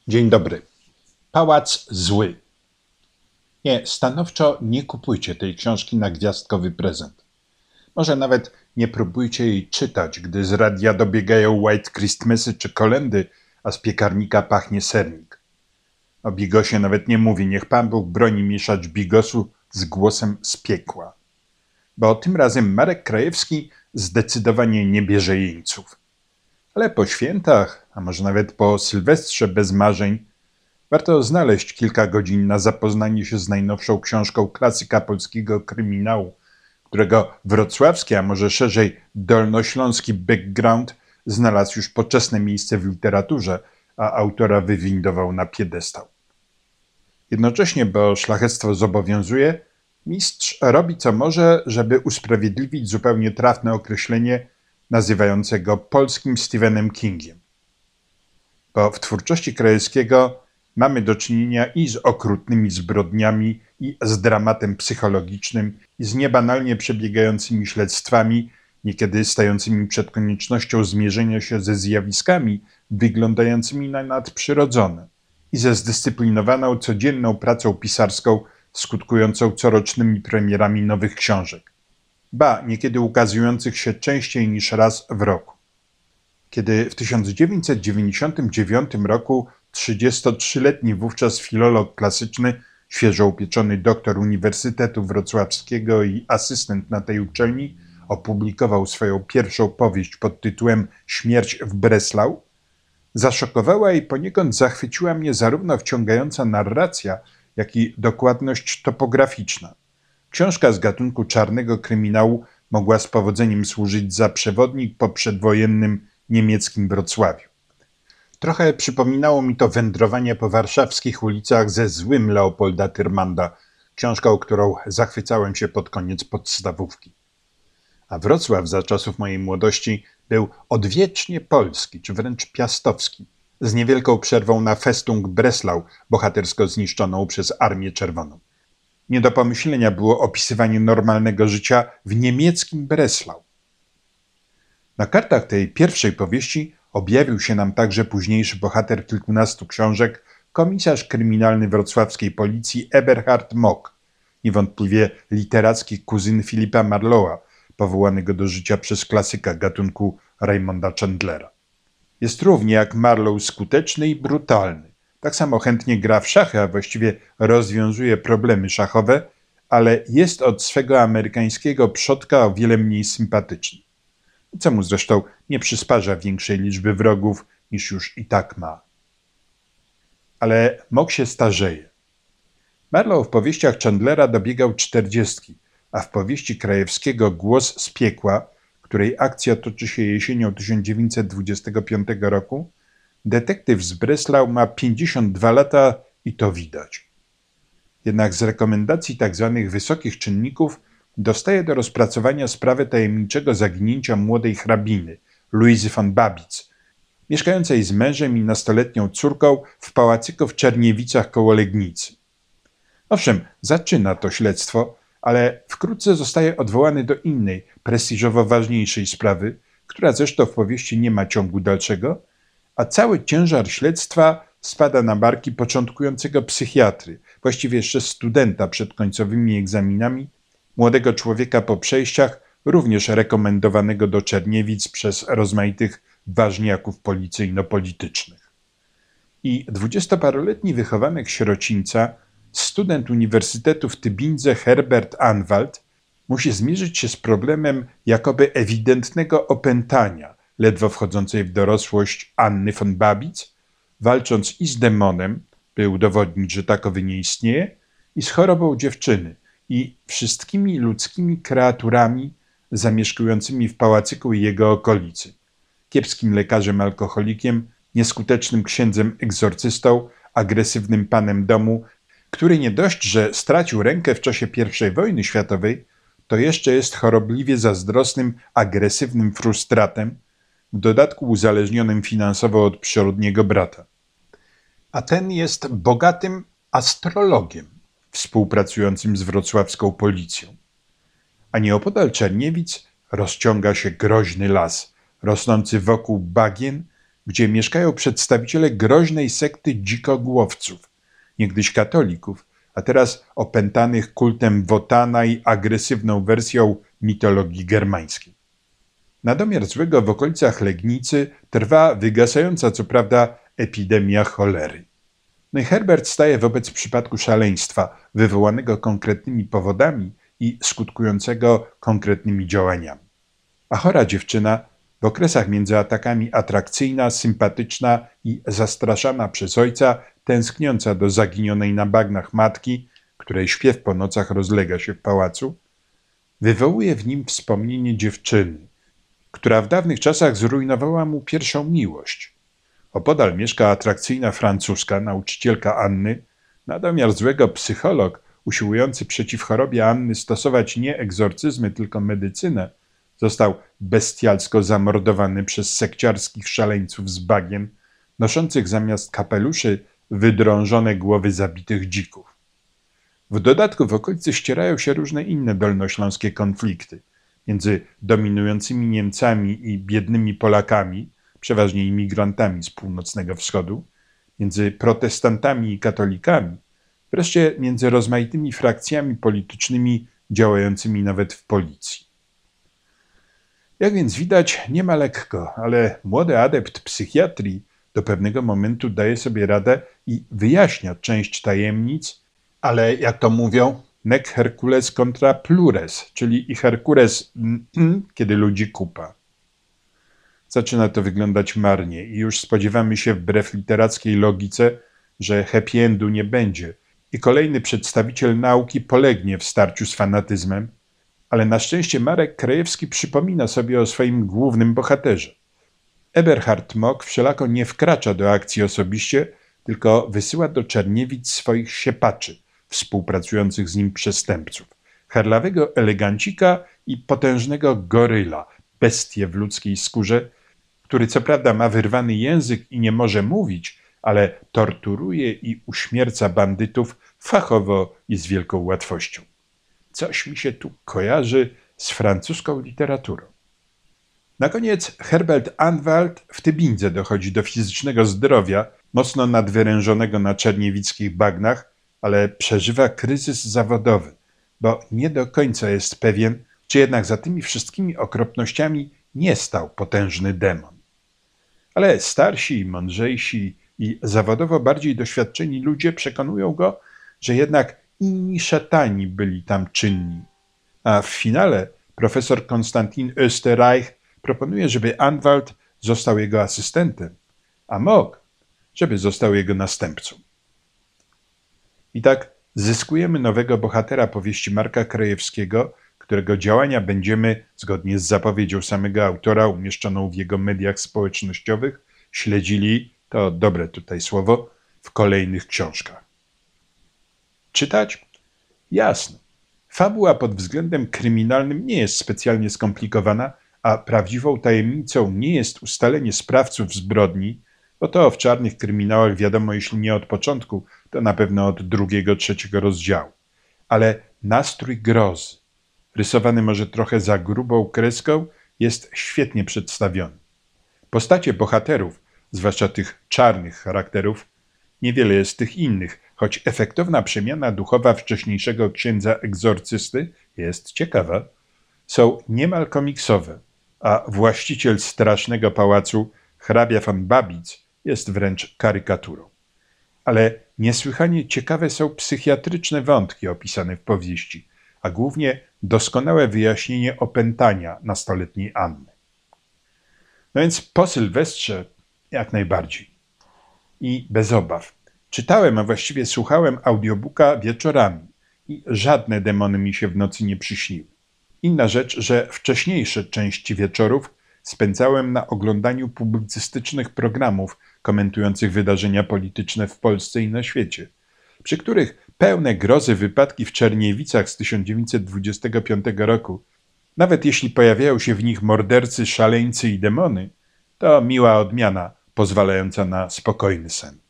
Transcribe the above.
Dzień dobry. Pałac zły. Nie, stanowczo nie kupujcie tej książki na gwiazdkowy prezent. Może nawet nie próbujcie jej czytać, gdy z radia dobiegają White Christmasy czy kolędy, a z piekarnika pachnie sernik. O bigosie nawet nie mówię, niech Pan Bóg broni mieszać bigosu z głosem z piekła. Bo tym razem Marek Krajewski zdecydowanie nie bierze jeńców. Ale po świętach, a może nawet po Sylwestrze bez marzeń, warto znaleźć kilka godzin na zapoznanie się z najnowszą książką klasyka polskiego kryminału, którego wrocławski, a może szerzej dolnośląski background znalazł już poczesne miejsce w literaturze, a autora wywindował na piedestał. Jednocześnie, bo szlachectwo zobowiązuje, mistrz robi co może, żeby usprawiedliwić zupełnie trafne określenie nazywające go polskim Stephenem Kingiem. Bo w twórczości Krajewskiego mamy do czynienia i z okrutnymi zbrodniami, i z dramatem psychologicznym, i z niebanalnie przebiegającymi śledztwami, niekiedy stającymi przed koniecznością zmierzenia się ze zjawiskami wyglądającymi na nadprzyrodzone, i ze zdyscyplinowaną, codzienną pracą pisarską skutkującą corocznymi premierami nowych książek. Ba, niekiedy ukazujących się częściej niż raz w roku. Kiedy w 1999 roku 33-letni wówczas filolog klasyczny, świeżo upieczony doktor Uniwersytetu Wrocławskiego i asystent na tej uczelni, opublikował swoją pierwszą powieść pod tytułem Śmierć w Breslau, zaszokowała i poniekąd zachwyciła mnie zarówno wciągająca narracja, jak i dokładność topograficzna. Książka z gatunku czarnego kryminału mogła z powodzeniem służyć za przewodnik po przedwojennym niemieckim Wrocławiu. Trochę przypominało mi to wędrowanie po warszawskich ulicach ze Złym Leopolda Tyrmanda, książką, którą zachwycałem się pod koniec podstawówki. A Wrocław za czasów mojej młodości był odwiecznie polski, czy wręcz piastowski, z niewielką przerwą na Festung Breslau, bohatersko zniszczoną przez Armię Czerwoną. Nie do pomyślenia było opisywanie normalnego życia w niemieckim Breslau. Na kartach tej pierwszej powieści objawił się nam także późniejszy bohater kilkunastu książek, komisarz kryminalny wrocławskiej policji Eberhard Mock, niewątpliwie literacki kuzyn Philippa Marlowa, powołanego do życia przez klasyka gatunku Raymonda Chandlera. Jest równie jak Marlowe skuteczny i brutalny. Tak samo chętnie gra w szachy, a właściwie rozwiązuje problemy szachowe, ale jest od swego amerykańskiego przodka o wiele mniej sympatyczny. Co mu zresztą nie przysparza większej liczby wrogów, niż już i tak ma. Ale Mock się starzeje. Marlowe w powieściach Chandlera dobiegał 40, a w powieści Krajewskiego Głos z piekła, której akcja toczy się jesienią 1925 roku, detektyw z Breslau ma 52 lata i to widać. Jednak z rekomendacji tzw. wysokich czynników dostaje do rozpracowania sprawę tajemniczego zaginięcia młodej hrabiny, Luizy von Babitz, mieszkającej z mężem i nastoletnią córką w pałacyku w Czerniewicach koło Legnicy. Owszem, zaczyna to śledztwo, ale wkrótce zostaje odwołany do innej, prestiżowo ważniejszej sprawy, która zresztą w powieści nie ma ciągu dalszego, a cały ciężar śledztwa spada na barki początkującego psychiatry, właściwie jeszcze studenta przed końcowymi egzaminami, młodego człowieka po przejściach, również rekomendowanego do Czerniewic przez rozmaitych ważniaków policyjno-politycznych. I 20-paroletni wychowanek sierocińca, student Uniwersytetu w Tybindze Herbert Anwalt, musi zmierzyć się z problemem jakoby ewidentnego opętania ledwo wchodzącej w dorosłość Anny von Babitz, walcząc i z demonem, by udowodnić, że takowy nie istnieje, i z chorobą dziewczyny, i wszystkimi ludzkimi kreaturami zamieszkującymi w pałacyku i jego okolicy. Kiepskim lekarzem alkoholikiem, nieskutecznym księdzem egzorcystą, agresywnym panem domu, który nie dość, że stracił rękę w czasie I wojny światowej, to jeszcze jest chorobliwie zazdrosnym, agresywnym frustratem, w dodatku uzależnionym finansowo od przyrodniego brata. A ten jest bogatym astrologiem, współpracującym z wrocławską policją. A nieopodal Czerniewic rozciąga się groźny las, rosnący wokół bagien gdzie mieszkają przedstawiciele groźnej sekty dzikogłowców, niegdyś katolików, a teraz opętanych kultem Wotana i agresywną wersją mitologii germańskiej. Na domiar złego w okolicach Legnicy trwa wygasająca co prawda epidemia cholery. No i Herbert staje wobec przypadku szaleństwa wywołanego konkretnymi powodami i skutkującego konkretnymi działaniami. A chora dziewczyna, w okresach między atakami atrakcyjna, sympatyczna i zastraszana przez ojca, tęskniąca do zaginionej na bagnach matki, której śpiew po nocach rozlega się w pałacu, wywołuje w nim wspomnienie dziewczyny, która w dawnych czasach zrujnowała mu pierwszą miłość. Opodal mieszka atrakcyjna francuska, nauczycielka Anny, na domiar złego psycholog, usiłujący przeciw chorobie Anny stosować nie egzorcyzmy, tylko medycynę, został bestialsko zamordowany przez sekciarskich szaleńców z bagien, noszących zamiast kapeluszy wydrążone głowy zabitych dzików. W dodatku w okolicy ścierają się różne inne dolnośląskie konflikty między dominującymi Niemcami i biednymi Polakami, przeważnie imigrantami z północnego wschodu, między protestantami i katolikami, wreszcie między rozmaitymi frakcjami politycznymi działającymi nawet w policji. Jak więc widać, nie ma lekko, ale młody adept psychiatrii do pewnego momentu daje sobie radę i wyjaśnia część tajemnic, ale jak to mówią, nec Hercules contra plures, czyli i Herkules, kiedy ludzi kupa. Zaczyna to wyglądać marnie i już spodziewamy się wbrew literackiej logice, że happy endu nie będzie i kolejny przedstawiciel nauki polegnie w starciu z fanatyzmem, ale na szczęście Marek Krajewski przypomina sobie o swoim głównym bohaterze. Eberhard Mock wszelako nie wkracza do akcji osobiście, tylko wysyła do Czerniewic swoich siepaczy, współpracujących z nim przestępców, herlawego elegancika i potężnego goryla, bestię w ludzkiej skórze, który co prawda ma wyrwany język i nie może mówić, ale torturuje i uśmierca bandytów fachowo i z wielką łatwością. Coś mi się tu kojarzy z francuską literaturą. Na koniec Herbert Anwalt w Tybindze dochodzi do fizycznego zdrowia, mocno nadwyrężonego na czerniewickich bagnach, ale przeżywa kryzys zawodowy, bo nie do końca jest pewien, czy jednak za tymi wszystkimi okropnościami nie stał potężny demon. Ale starsi, mądrzejsi i zawodowo bardziej doświadczeni ludzie przekonują go, że jednak inni szatani byli tam czynni. A w finale profesor Konstantin Österreich proponuje, żeby Anwalt został jego asystentem, a Mock, żeby został jego następcą. I tak zyskujemy nowego bohatera powieści Marka Krajewskiego, którego działania będziemy, zgodnie z zapowiedzią samego autora umieszczoną w jego mediach społecznościowych, śledzili, to dobre tutaj słowo, w kolejnych książkach. Czytać? Jasne. Fabuła pod względem kryminalnym nie jest specjalnie skomplikowana, a prawdziwą tajemnicą nie jest ustalenie sprawców zbrodni, bo to w czarnych kryminałach wiadomo, jeśli nie od początku, to na pewno od 2., 3. rozdziału. Ale nastrój grozy, rysowany może trochę za grubą kreską, jest świetnie przedstawiony. Postacie bohaterów, zwłaszcza tych czarnych charakterów, niewiele jest tych innych, choć efektowna przemiana duchowa wcześniejszego księdza egzorcysty jest ciekawa, są niemal komiksowe, a właściciel strasznego pałacu, hrabia von Babitz, jest wręcz karykaturą. Ale niesłychanie ciekawe są psychiatryczne wątki opisane w powieści, a głównie doskonałe wyjaśnienie opętania nastoletniej Anny. No więc po Sylwestrze jak najbardziej. I bez obaw. Czytałem, a właściwie słuchałem audiobooka wieczorami i żadne demony mi się w nocy nie przyśniły. Inna rzecz, że wcześniejsze części wieczorów spędzałem na oglądaniu publicystycznych programów komentujących wydarzenia polityczne w Polsce i na świecie, przy których pełne grozy wypadki w Czerniewicach z 1925 roku, nawet jeśli pojawiają się w nich mordercy, szaleńcy i demony, to miła odmiana pozwalająca na spokojny sen.